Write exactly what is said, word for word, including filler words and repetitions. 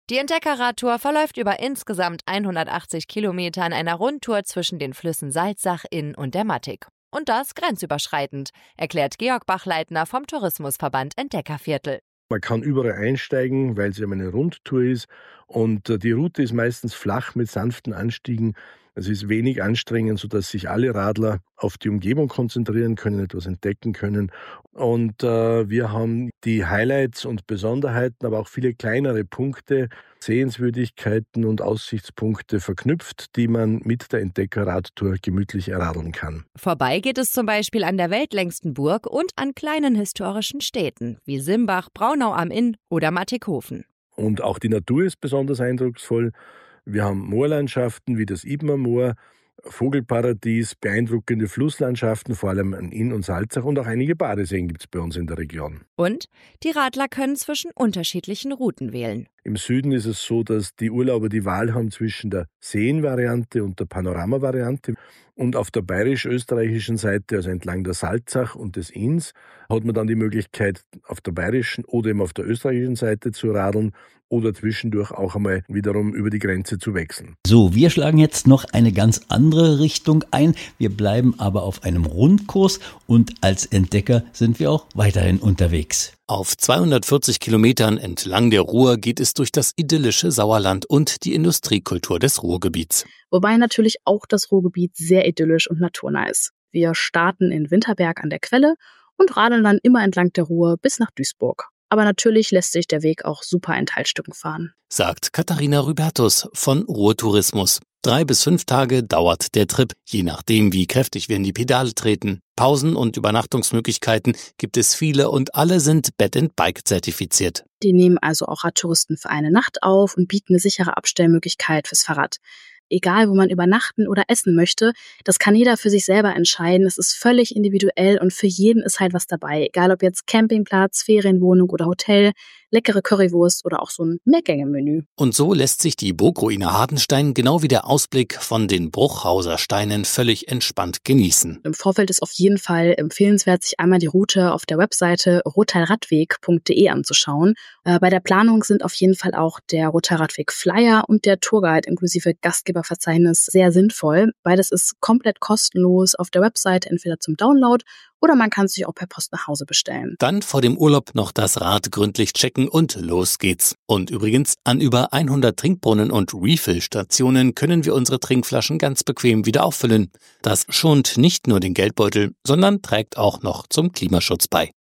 Die Entdeckerradtour verläuft über insgesamt hundertachtzig Kilometer in einer Rundtour zwischen den Flüssen Salzach, Inn und der Mattig. Und das grenzüberschreitend, erklärt Georg Bachleitner vom Tourismusverband Entdeckerviertel. Man kann überall einsteigen, weil es ja eine Rundtour ist. Und die Route ist meistens flach mit sanften Anstiegen. Es ist wenig anstrengend, sodass sich alle Radler auf die Umgebung konzentrieren können, etwas entdecken können. Und äh, wir haben die Highlights und Besonderheiten, aber auch viele kleinere Punkte, Sehenswürdigkeiten und Aussichtspunkte verknüpft, die man mit der Entdeckerradtour gemütlich erradeln kann. Vorbei geht es zum Beispiel an der weltlängsten Burg und an kleinen historischen Städten wie Simbach, Braunau am Inn oder Mattighofen. Und auch die Natur ist besonders eindrucksvoll. Wir haben Moorlandschaften wie das Ibmer Moor, Vogelparadies, beeindruckende Flusslandschaften, vor allem an Inn und Salzach, und auch einige Badeseen gibt es bei uns in der Region. Und die Radler können zwischen unterschiedlichen Routen wählen. Im Süden ist es so, dass die Urlauber die Wahl haben zwischen der Seenvariante und der Panoramavariante. Und auf der bayerisch-österreichischen Seite, also entlang der Salzach und des Inns, hat man dann die Möglichkeit, auf der bayerischen oder eben auf der österreichischen Seite zu radeln oder zwischendurch auch einmal wiederum über die Grenze zu wechseln. So, wir schlagen jetzt noch eine ganz andere Richtung ein. Wir bleiben aber auf einem Rundkurs und als Entdecker sind wir auch weiterhin unterwegs. Auf zweihundertvierzig Kilometern entlang der Ruhr geht es durch das idyllische Sauerland und die Industriekultur des Ruhrgebiets. Wobei natürlich auch das Ruhrgebiet sehr idyllisch und naturnah ist. Wir starten in Winterberg an der Quelle und radeln dann immer entlang der Ruhr bis nach Duisburg. Aber natürlich lässt sich der Weg auch super in Teilstücken fahren. Sagt Katharina Rübertus von Ruhrtourismus. Drei bis fünf Tage dauert der Trip, je nachdem, wie kräftig wir in die Pedale treten. Pausen und Übernachtungsmöglichkeiten gibt es viele und alle sind Bed and Bike zertifiziert. Die nehmen also auch Radtouristen für eine Nacht auf und bieten eine sichere Abstellmöglichkeit fürs Fahrrad. Egal, wo man übernachten oder essen möchte, das kann jeder für sich selber entscheiden. Es ist völlig individuell und für jeden ist halt was dabei. Egal, ob jetzt Campingplatz, Ferienwohnung oder Hotel, leckere Currywurst oder auch so ein Mehrgänge-Menü. Und so lässt sich die Burgruine Hardenstein genau wie der Ausblick von den Bruchhauser Steinen völlig entspannt genießen. Im Vorfeld ist auf jeden Fall empfehlenswert, sich einmal die Route auf der Webseite rotalradweg punkt de anzuschauen. Äh, bei der Planung sind auf jeden Fall auch der Rotalradweg Flyer und der Tourguide inklusive Gastgeberverzeichnis sehr sinnvoll. Beides ist komplett kostenlos auf der Webseite, entweder zum Download oder man kann es sich auch per Post nach Hause bestellen. Dann vor dem Urlaub noch das Rad gründlich checken und los geht's. Und übrigens, an über hundert Trinkbrunnen und Refill-Stationen können wir unsere Trinkflaschen ganz bequem wieder auffüllen. Das schont nicht nur den Geldbeutel, sondern trägt auch noch zum Klimaschutz bei.